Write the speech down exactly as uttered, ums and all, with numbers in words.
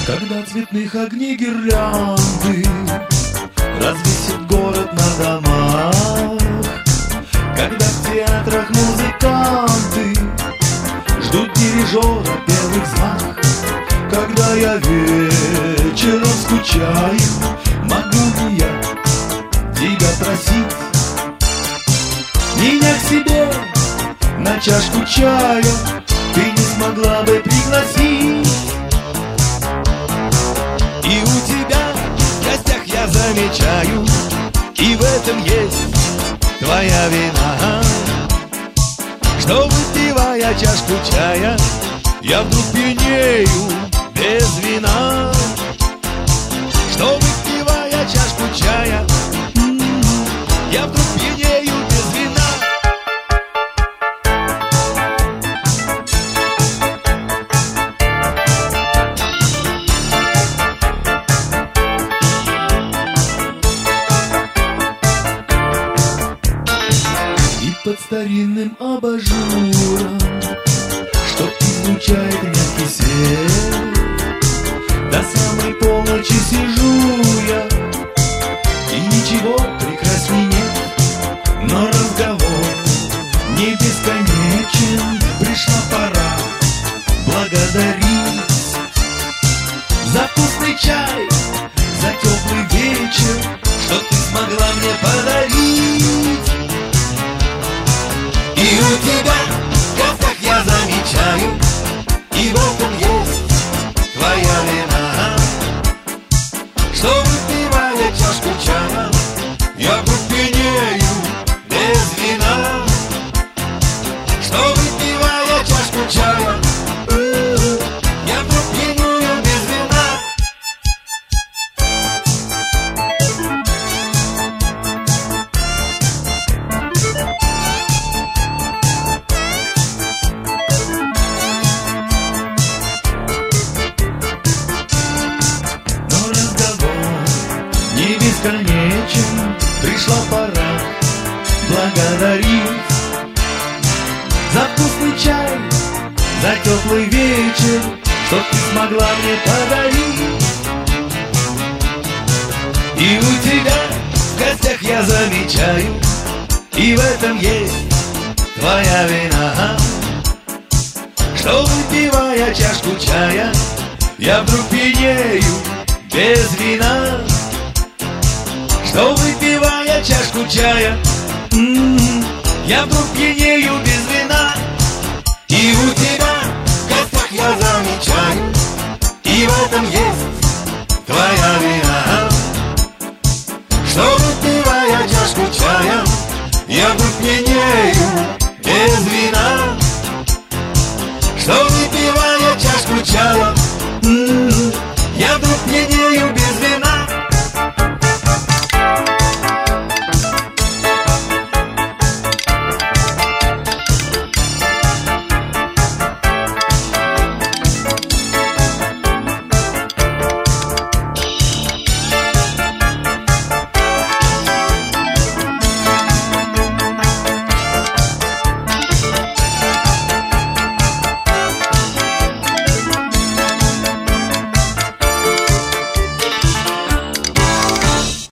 Когда цветных огней гирлянды развесит город на домах, когда в театрах музыканты ждут дирижера белых знак, когда я вечером скучаю, могу ли я тебя просить меня к себе на чашку чая? Ты не смогла бы пригласить? И у тебя в гостях я замечаю, и в этом есть твоя вина, что, выпивая чашку чая, я вдруг пьянею без вина. Что, выпивая чашку чая, я вдруг пьянею без вина. Под старинным абажуром, что излучает мягкий свет, до самой полночи сижу я, и ничего прекрасней нет. Но разговор не бесконечен, пришла пора благодарить за вкусный чай, за теплый вечер, что ты смогла мне подарить. И у тебя в гостях я замечаю, и в этом есть твоя вина, что, выпивая чашку чая, я вдруг пьянею без вина. Что, выпивая чашку чая, я вдруг пьянею без вина. Не бесконечен, пришла пора благодарить за вкусный чай, за теплый вечер, что ты смогла мне подарить. И у тебя в гостях я замечаю, и в этом есть твоя вина, что, выпивая чашку чая, я вдруг пьянею без вина. Что, выпивая чашку чая, м-м, я вдруг пьянею без вина. И у тебя в гостях я замечаю, и в этом есть